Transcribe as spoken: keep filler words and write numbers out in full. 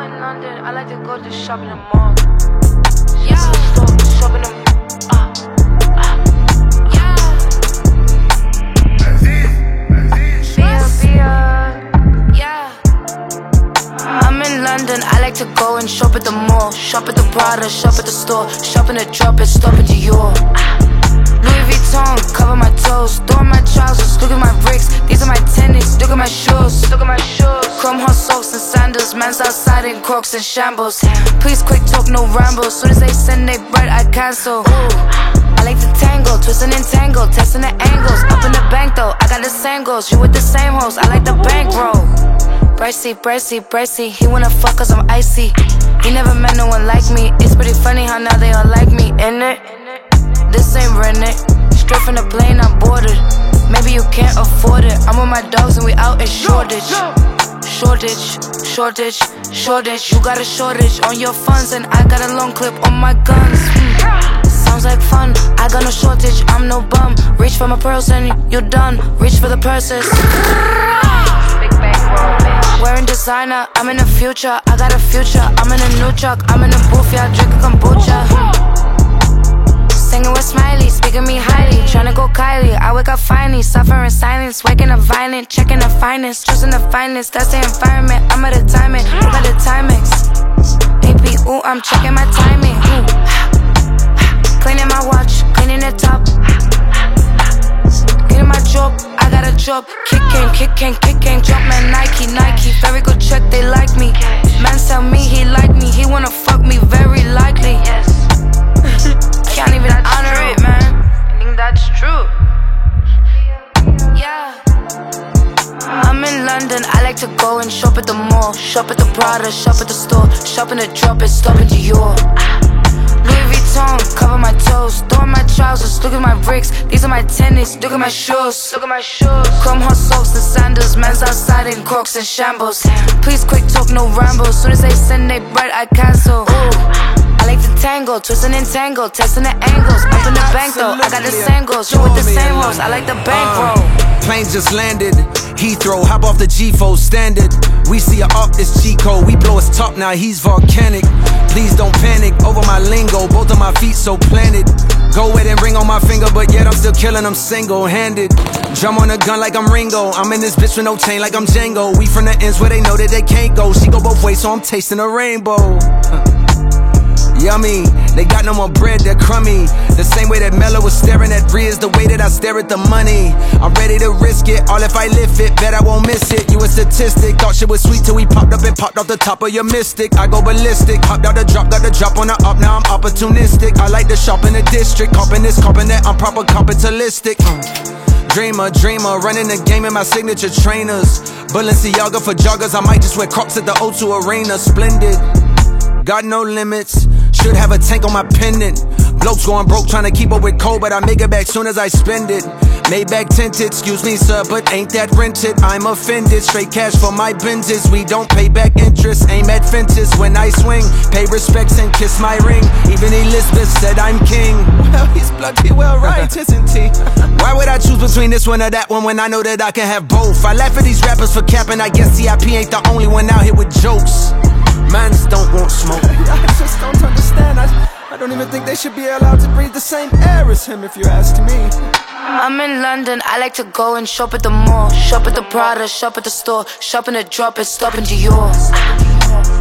in London, I like to go to shop in the mall. Yeah, shop in the uh, uh, yeah. Bia, Bia, yeah. I'm in London, I like to go and shop at the mall. Shop at the Prada, shop at the store. Shop in the drop and stop at Dior. Louis Vuitton, cover my toes. Throw on my trousers, look at my bricks. These are my tennis, look at my shoes. Look at my shoes. Chrome hot socks and sandals. Man's outside in Crocs and shambles. Please quick talk, no rambles. Soon as they send they bread, I cancel. Ooh, I like to tangle, twisting and tangle, testing the angles. Up in the bank though, I got the same goals. You with the same hoes, I like the bankroll. Bracy, bracy, bracy. He wanna fuck cause I'm icy. He never met no one like me. It's pretty funny how now they all like me, innit? This ain't rented. Straight from the plane, I'm boarded. Maybe you can't afford it. I'm with my dogs and we out in shortage. Shortage, shortage, shortage. You got a shortage on your funds and I got a long clip on my guns. Mm. Sounds like fun, I got no shortage, I'm no bum. Reach for my pearls and you're done. Reach for the purses. Big bankroll, bitch. Wearing designer, I'm in the future. I got a future, I'm in a new truck. I'm in the booth, yeah, drinking kombucha. Singing with Smiley, speaking me highly. Tryna go Kylie, I wake up finally. Suffering in silence, waking up violent. Checking the finest, choosing the finest. That's the environment, I'm at a timing. Look at the Timex. A P, ooh, I'm checking my timing. Ooh. Cleaning my watch, cleaning the top. Getting my job, I got a job. Kick game, kick game, kick game. Drop man Nike, Nike. Very good check, they like me. Man tell me he like me, he wanna fuck me very likely. Can't even honor it, man. I think that's true. Yeah. I'm in London, I like to go and shop at the mall. Shop at the Prada, shop at the store. Shop in the drop and stop at Dior. Louis Vuitton, cover my toes. Throw on my trousers, look at my bricks. These are my tennis, look at my shoes. Look at my shoes. Chrome hot socks and sandals. Man's outside in Crocs and shambles. Please quick talk, no rambles. Soon as they send they bread, I cancel. Ooh, I like to tangle, twisting and tangle, testing the angles. Up in the bank though, I got the same goals. You with the same hoes, I like the bankroll. Uh, planes just landed, Heathrow, hop off the G four standard. We see her up, this G-code, we blow his top now, he's volcanic. Please don't panic over my lingo, both of my feet so planted. Go with and ring on my finger, but yet I'm still killing them single-handed. Drum on a gun like I'm Ringo, I'm in this bitch with no chain like I'm Django. We from the ends where they know that they can't go. She go both ways, so I'm tasting a rainbow. Yummy, they got no more bread, they're crummy. The same way that Mello was staring at Rhea is the way that I stare at the money. I'm ready to risk it, all if I lift it, bet I won't miss it. You a statistic, thought shit was sweet till we popped up and popped off the top of your mystic. I go ballistic, hopped out the drop, got the drop on the up, now I'm opportunistic. I like to shop in the district, copping this, copping that, I'm proper capitalistic. uh. Dreamer, dreamer, running the game in my signature trainers. Balenciaga for joggers, I might just wear Crocs at the O two Arena. Splendid, got no limits. Should have a tank on my pendant. Blokes going broke trying to keep up with cold, but I make it back soon as I spend it. Maybach tinted, excuse me sir, but ain't that rented? I'm offended, straight cash for my Benzes. We don't pay back interest, aim at fences when I swing. Pay respects and kiss my ring. Even Elizabeth said I'm king. Well, he's bloody well right, isn't he? Why would I choose between this one or that one when I know that I can have both? I laugh at these rappers for capping, I guess T I P ain't the only one out here with jokes. Mans don't want smoke. I just don't understand. I, I don't even think they should be allowed to breathe the same air as him, if you ask me. I'm in London, I like to go and shop at the mall. Shop at the Prada, shop at the store. Shop in the drop and stop in Dior.